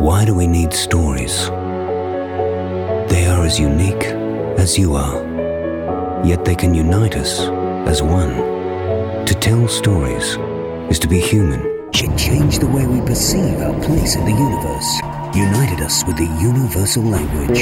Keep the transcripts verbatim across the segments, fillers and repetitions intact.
Why do we need stories? They are as unique as you are, yet they can unite us as one. To tell stories is to be human. It changed the way we perceive our place in the universe, united us with the universal language,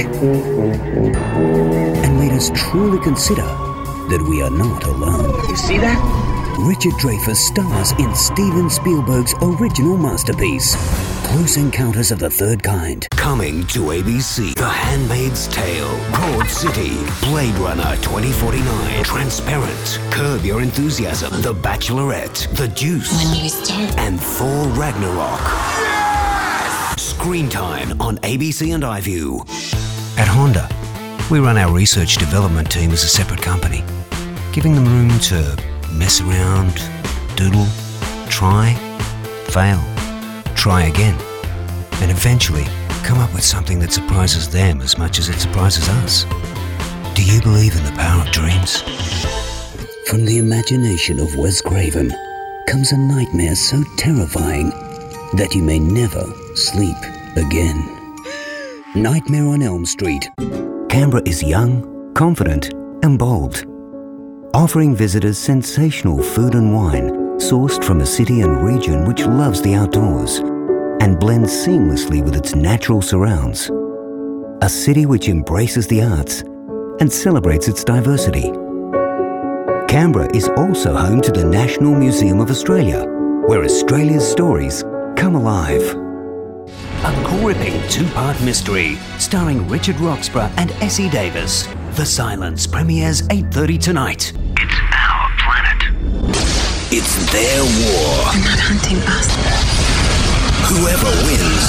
and made us truly consider that we are not alone. You see that? Richard Dreyfuss stars in Steven Spielberg's original masterpiece, Close Encounters of the Third Kind. Coming to A B C. The Handmaid's Tale, Broad City, Blade Runner twenty forty-nine, Transparent, Curb Your Enthusiasm, The Bachelorette, The Deuce, When do we start? and Thor Ragnarok. Yes! Screen time on A B C and iView. At Honda, we run our research development team as a separate company, giving them room to mess around, doodle, try, fail, try again, and eventually come up with something that surprises them as much as it surprises us. Do you believe in the power of dreams? From the imagination of Wes Craven comes a nightmare so terrifying that you may never sleep again. Nightmare on Elm Street. Canberra is young, confident, and bold, offering visitors sensational food and wine sourced from a city and region which loves the outdoors and blends seamlessly with its natural surrounds. A city which embraces the arts and celebrates its diversity. Canberra is also home to the National Museum of Australia, where Australia's stories come alive. A gripping two-part mystery starring Richard Roxburgh and Essie Davis. The Silence premieres eight thirty tonight. It's our planet. It's their war. They're not hunting us. Whoever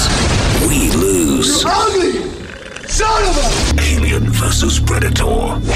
wins, we lose. Ugly! Son of a... Alien versus Predator.